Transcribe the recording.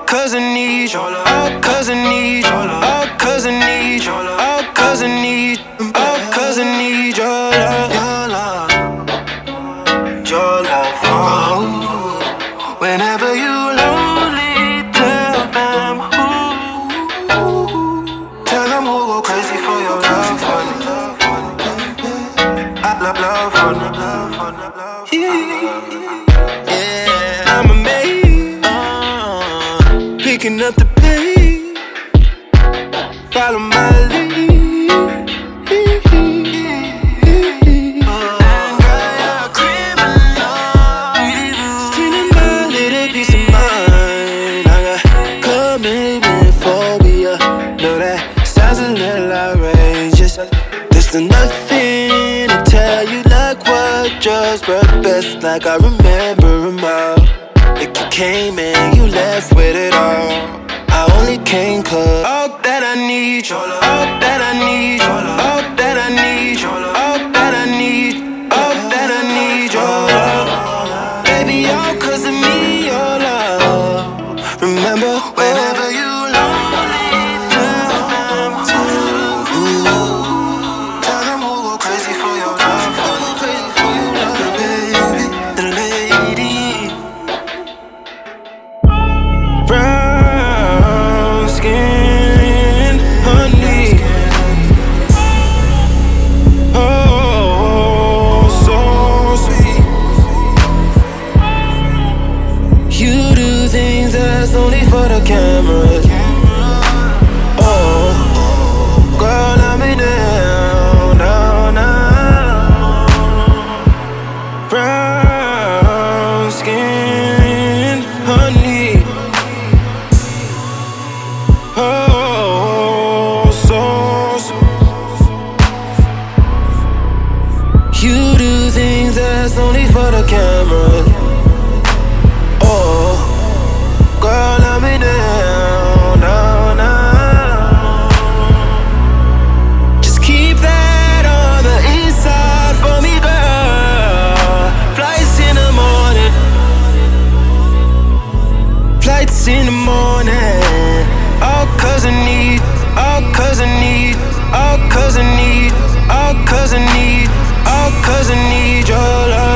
cause I need you. All cause I need you. All cause I need you. All cause I need. All cause I need your love. Your love. Oh. Whenever you lonely, tell them who. Tell them who go crazy for your love. I love for yeah. I'm amazed, picking up the pace, follow my lead. And girl, you're a criminal, stealing my little piece of mind. I got commitment-phobia, know that sounds a little outrageous. There's nothing to tell you like what just worked best. Like I remember them all. Like you came and you left with it all. I only came cause all that I need, all that I need, all that I need, all that I need, all that I need, your love. Baby, all cause of me, your love. Remember whenever you lonely, tell them who go crazy for your love, baby, the lady. Brown skin, honey. Oh, so sweet. You do things that's only for the cameras. Oh, girl, let me down, down, down. Brown skin, honey. Oh, so you do things that's only for the cameras. Oh, girl, let me down, down, down. Just keep that on the inside for me, girl. Flights in the morning, flights in the morning. All cause I need, all cause I need, all cause I need, all cause I need, all cause I need your love.